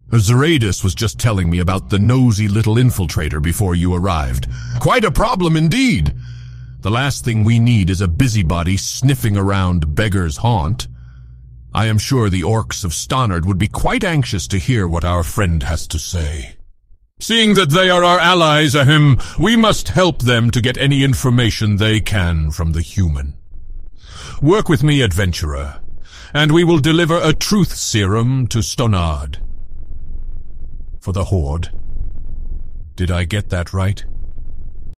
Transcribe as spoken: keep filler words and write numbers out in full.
Zoraidus was just telling me about the nosy little infiltrator before you arrived. Quite a problem indeed. The last thing we need is a busybody sniffing around Beggar's Haunt. I am sure the orcs of Stannard would be quite anxious to hear what our friend has to say. Seeing that they are our allies, ahem, we must help them to get any information they can from the human. Work with me, adventurer, and we will deliver a truth serum to Stannard. For the Horde. Did I get that right?